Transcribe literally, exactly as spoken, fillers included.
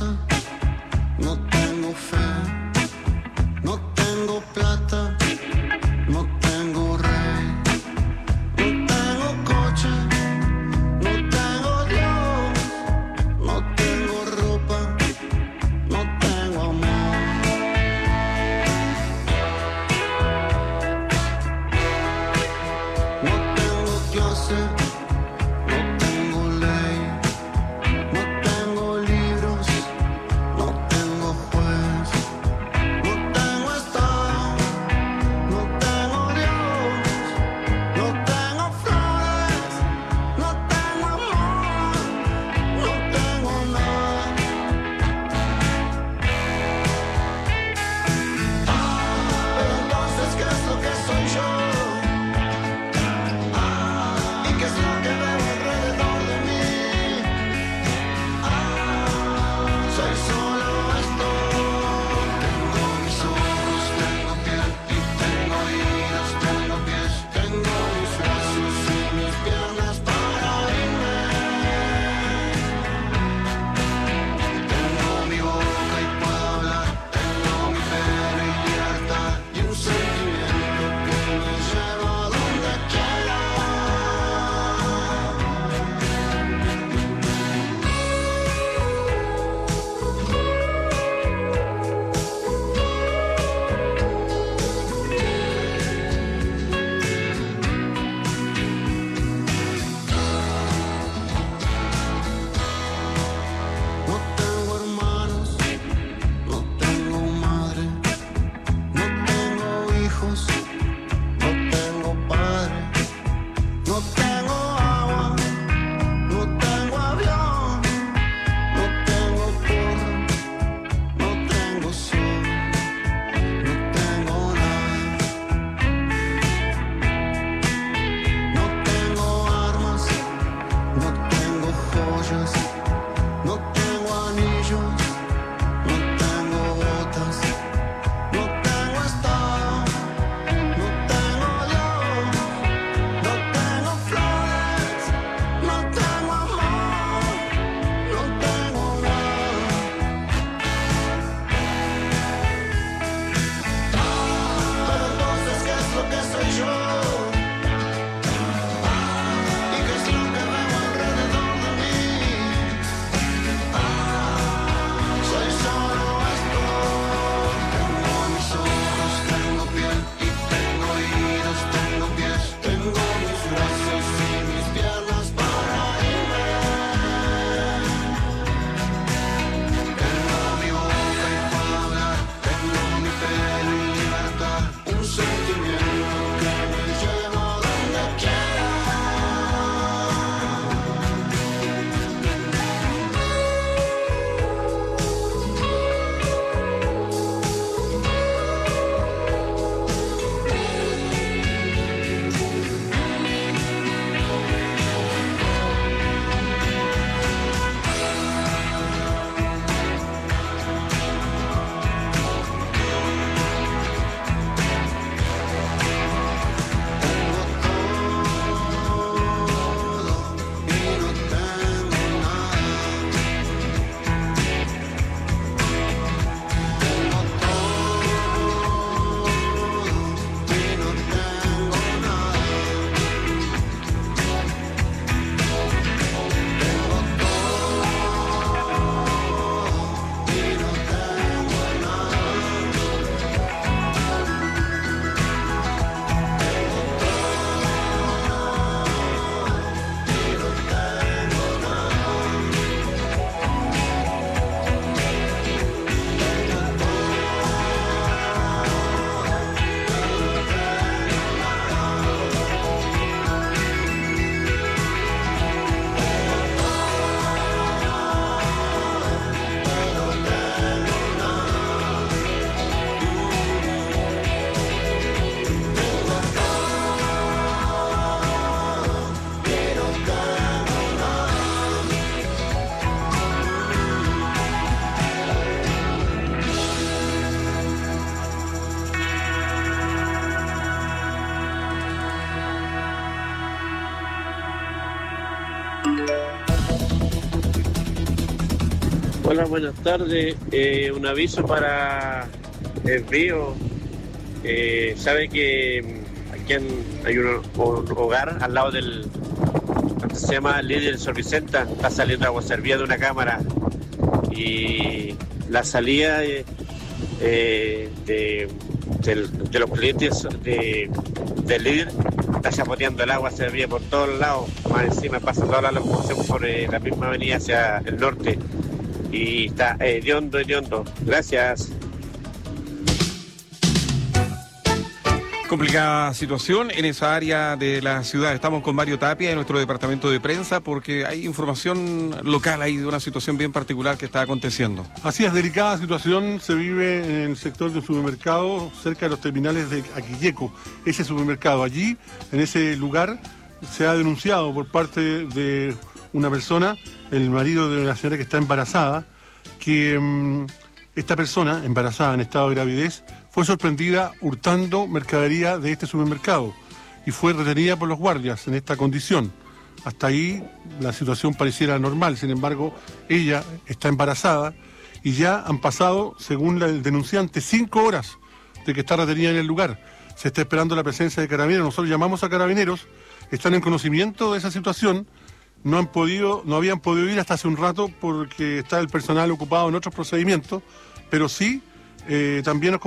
casa, no tengo fe, no tengo plata, no tengo rey, no tengo coche, no tengo Dios, no tengo ropa, no tengo amor. No tengo clase, no tengo ley, no tengo libros, no tengo juez, no tengo estado, no tengo Dios, no tengo flores, no tengo amor, no tengo nada. Pero entonces, ¿qué es lo que soy yo? ¿Y qué es lo que veo alrededor de mí? Soy solo esto. Tengo mis ojos, tengo piel y tengo oídos, tengo pies, tengo mis brazos y mis piernas para irme. Tengo mi boca y puedo hablar, tengo mi pelo y libertad y un sentimiento que me lleva a donde quiera. Hola, buenas tardes. Eh, un aviso para el río. Eh, sabe que aquí en- hay un, un hogar al lado del, se llama Líder Sor Vicenta, está saliendo agua servida de una cámara y la salida eh, eh, de, del- de los clientes de, del líder está chapoteando el agua servida por todos lados, más encima pasa toda la locomoción por eh, la misma avenida hacia el norte y está hediondo, hediondo. Gracias. Complicada situación en esa área de la ciudad. Estamos con Mario Tapia de nuestro departamento de prensa porque hay información local ahí de una situación bien particular que está aconteciendo. Así es, delicada situación se vive en el sector de un supermercado cerca de los terminales de Aquilleco. Ese supermercado, allí, en ese lugar, se ha denunciado por parte de una persona, el marido de una señora que está embarazada, que mmm, esta persona, embarazada en estado de gravidez, fue sorprendida hurtando mercadería de este supermercado y fue retenida por los guardias en esta condición. Hasta ahí la situación pareciera normal, sin embargo, ella está embarazada y ya han pasado, según la- el denunciante, cinco horas de que está retenida en el lugar. Se está esperando la presencia de carabineros. Nosotros llamamos a carabineros, están en conocimiento de esa situación, no han podido, no habían podido ir hasta hace un rato porque está el personal ocupado en otros procedimientos, pero sí, eh, también nos